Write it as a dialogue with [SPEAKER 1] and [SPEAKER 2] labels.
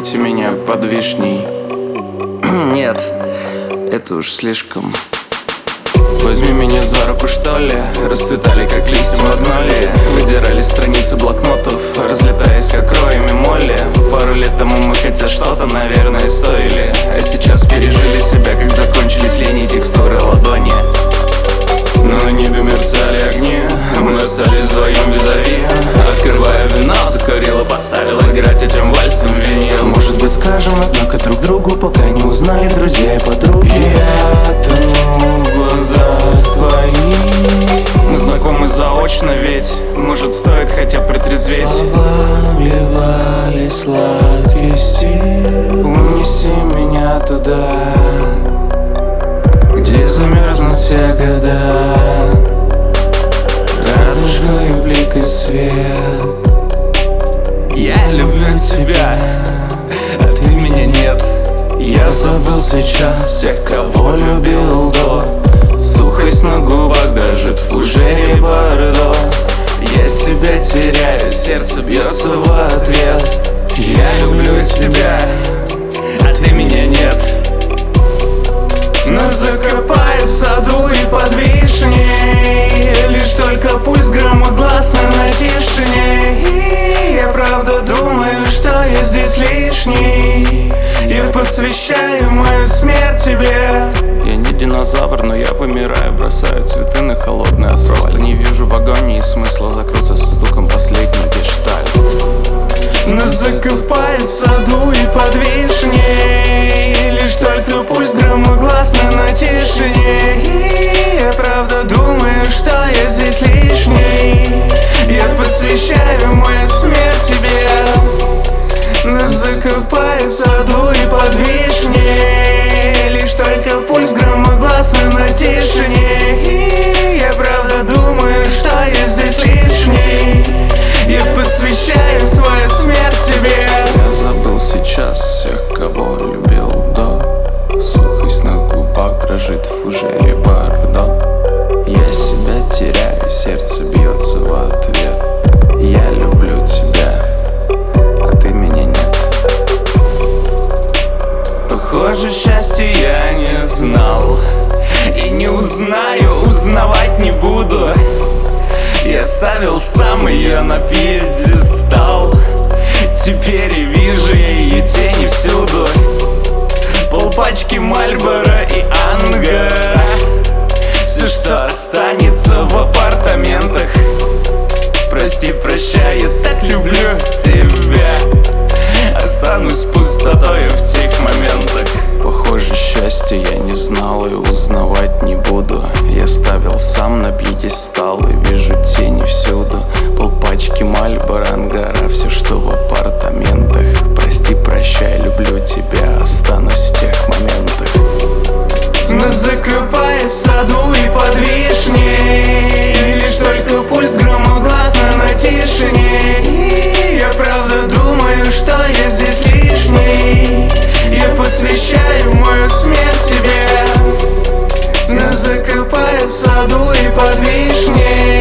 [SPEAKER 1] Похороните меня под вишней.
[SPEAKER 2] Нет, это уж слишком.
[SPEAKER 1] Возьми меня за руку, что ли. Расцветали, как листья магнолии. Выдирали страницы блокнотов, разлетаясь, как роями молли. Пару лет тому мы хотя что-то, наверное, стоили. А сейчас пережили себя, как закончились линии, текстуры ладони. На небе мерцали огни, мы остались вдвоем визави. Открывая вино, закурила, поставила играть этим вальсом в вине. Может быть, скажем, однако, друг другу, пока не узнали друзья и подруги. Я тону в глазах твоих. Мы знакомы заочно, ведь может, стоит хотя бы притрезветь.
[SPEAKER 2] Слова вливались сладкий стиль.
[SPEAKER 1] Унеси меня туда,
[SPEAKER 2] где замерзнут все года, радужкой бликает свет.
[SPEAKER 1] я люблю тебя, а ты меня нет.
[SPEAKER 2] Я забыл сейчас всех, кого любил до.
[SPEAKER 1] Сухость на губах дрожит в фужере бордо.
[SPEAKER 2] Я себя теряю, сердце бьется в ответ.
[SPEAKER 1] Я люблю тебя, а ты меня нет.
[SPEAKER 2] Нас закопают в саду и под вишней. Лишь только пульс громогласно на тишине. И я правда думаю, что я здесь лишний. Я посвящаю мою смерть тебе.
[SPEAKER 1] Я не динозавр, но я помираю. Бросаю цветы на холодный асфальт. Просто не вижу в агонии смысла закрыться со стуком последний гештальт.
[SPEAKER 2] Нас закопают в саду и под вишней. Лишь только пульс громогласно на тишине. И я правда думаю, что я здесь лишний. Я посвящаю мою смерть тебе. Нас закопают в саду и под вишней. Лишь только пульс громогласно на тишине. И я правда думаю, что я здесь лишний. Я посвящаю свою смерть тебе.
[SPEAKER 1] Я забыл сейчас всех, кого любил до. Сухость на губах дрожит в фужере бордо.
[SPEAKER 2] Я себя теряю, сердце бьется в ответ.
[SPEAKER 1] Я люблю тебя, а ты меня нет.
[SPEAKER 2] Похоже, счастья я не знал и не узнаю, узнавать не буду. Я ставил сам ее на пьедестал. Теперь и вижу ее тени всюду. Полпачки Мальборо и Анга. Все, что останется в апартаментах. Прости, прощай, я так люблю тебя. Останусь пустотой в тех моментах.
[SPEAKER 1] Похоже, счастья я не знал и узнавать не буду. Я ставил сам на пьедестал и вижу тени всюду. Полпачки Мальборо, Ангара, все, что в апартаментах. Прости, прощай, люблю тебя, останусь в тех моментах.
[SPEAKER 2] Нас закопают в саду и под вишней. Лишь только пульс громогласно на тишине. И я правда думаю, что я здесь лишний. Я посвящаю мою смерть тебе. Нас закопают в саду и под вишней.